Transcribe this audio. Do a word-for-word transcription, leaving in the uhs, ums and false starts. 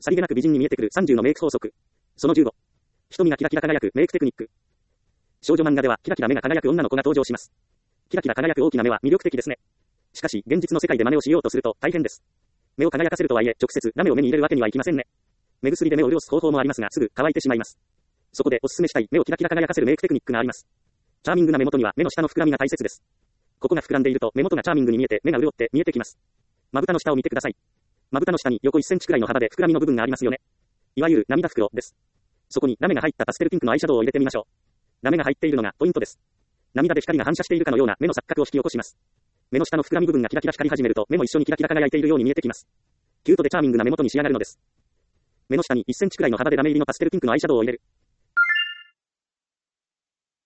さりげなく美人に見えてくるさんじゅうのメイク法則。そのじゅうご。瞳がキラキラ輝くメイクテクニック。少女漫画ではキラキラ目が輝く女の子が登場します。キラキラ輝く大きな目は魅力的ですね。しかし、現実の世界で真似をしようとすると大変です。目を輝かせるとはいえ、直接ラメを目に入れるわけにはいきませんね。目薬で目を潤す方法もありますが、すぐ乾いてしまいます。そこでおすすめしたい目をキラキラ輝かせるメイクテクニックがあります。チャーミングな目元には目の下の膨らみが大切です。ここが膨らんでいると目元がチャーミングに見えて目が潤って見えてきます。まぶたの下を見てください。まぶたの下に横いっセンチくらいの幅で膨らみの部分がありますよね。いわゆる涙袋です。そこにラメが入ったパステルピンクのアイシャドウを入れてみましょう。ラメが入っているのがポイントです。涙で光が反射しているかのような目の錯覚を引き起こします。目の下の膨らみ部分がキラキラ光り始めると目も一緒にキラキラ輝いているように見えてきます。キュートでチャーミングな目元に仕上がるのです。目の下にいっセンチくらいの幅でラメ入りのパステルピンクのアイシャドウを入れる。